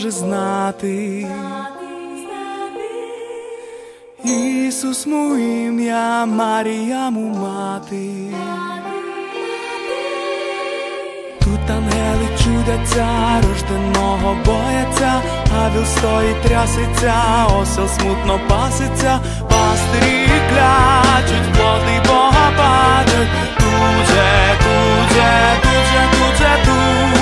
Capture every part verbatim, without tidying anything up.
може знати. Ісус му ім'я, Марія му мати. Тут ангели чудяться, рожденого бояться, ангел стоїть, трясеться, осел смутно паситься, пастирі клячуть, плоти Бога бачать. Тут же, тут же, тут же, тут же, тут.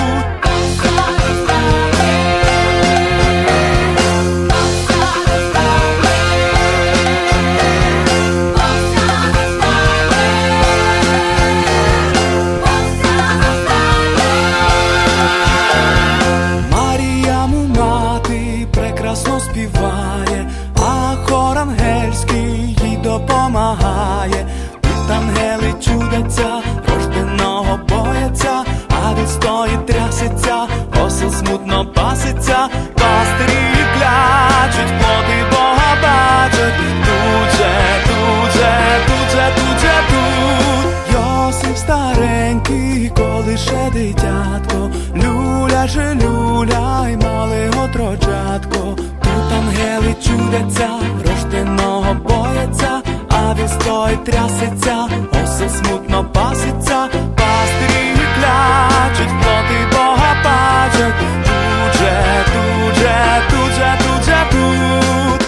Прекрасно співає, а хор ангельський їй допомагає. Тут ангели чудяться, рожденого бояться, ангел стоїть, трясеться, осел смутно паситься, пастирі клячуть, плоти Бога бачать. Тут же, тут же, тут же, тут же, тут. Йосип старенький, колише дитятко, люля же люля, й мале отрочатко. Тут ангели чудяться, рожденого бояться, а він стоїть, трясеться, осел смутно паситься, пастирі клячуть, плоти Бога бачать. Тут же, тут же, тут же, тут же, тут.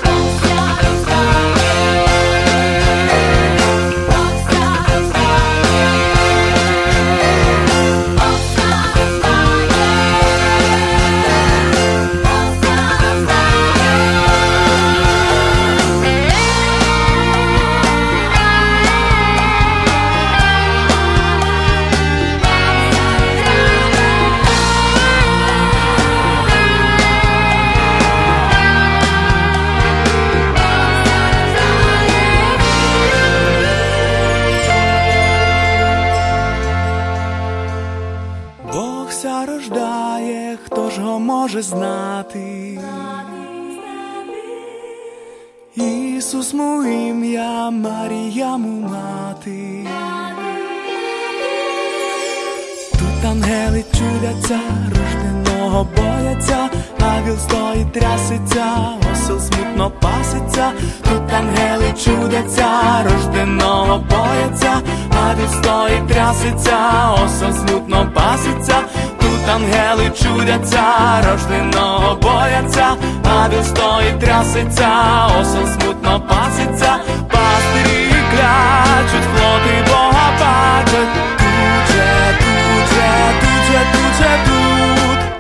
Бог ся рождає, хто ж го може знати? Ісус му ім'я, Марія му мати. Тут ангели чудяться, рожденого бояться, ангел стоїть, трясеться, осел смутно паситься. Тут ангели чудяться, рожденого бояться, ангел стоїть, трясеться, осел смутно паситься. Тут ангели чудяться, рожденого бояться, ангел стоїть, трясеться, осел смутно паситься, пастирі клячуть, плоти Бога бачать. Тут же, тут же, тут же, тут же, тут.